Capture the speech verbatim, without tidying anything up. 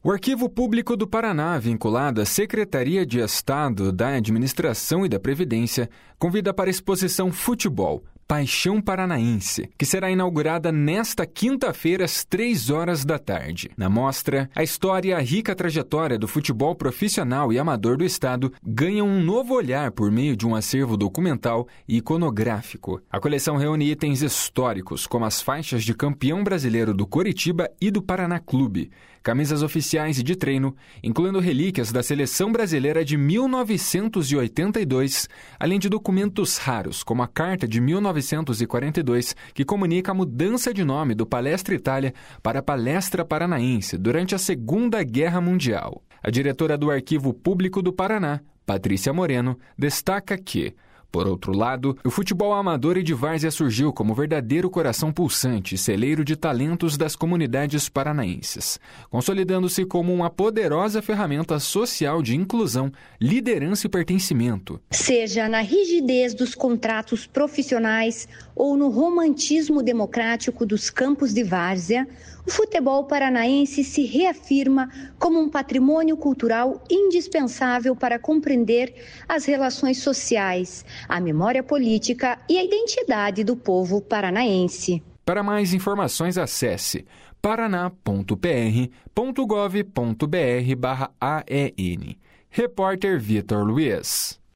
O Arquivo Público do Paraná, vinculado à Secretaria de Estado da Administração e da Previdência, convida para a exposição Futebol, Paixão Paranaense, que será inaugurada nesta quinta-feira às três horas da tarde. Na mostra, a história e a rica trajetória do futebol profissional e amador do estado ganham um novo olhar por meio de um acervo documental e iconográfico. A coleção reúne itens históricos, como as faixas de campeão brasileiro do Coritiba e do Paraná Clube, camisas oficiais e de treino, incluindo relíquias da Seleção Brasileira de mil novecentos e oitenta e dois, além de documentos raros, como a Carta de mil novecentos e quarenta e dois, que comunica a mudança de nome do Palestra Itália para Palestra Paranaense durante a Segunda Guerra Mundial. A diretora do Arquivo Público do Paraná, Patrícia Moreno, destaca que, por outro lado, o futebol amador e de várzea surgiu como verdadeiro coração pulsante e celeiro de talentos das comunidades paranaenses, consolidando-se como uma poderosa ferramenta social de inclusão, liderança e pertencimento. Seja na rigidez dos contratos profissionais ou no romantismo democrático dos campos de várzea, o futebol paranaense se reafirma como um patrimônio cultural indispensável para compreender as relações sociais, a memória política e a identidade do povo paranaense. Para mais informações, acesse paraná ponto p r ponto gov ponto b r barra A E N. Repórter Vitor Luiz.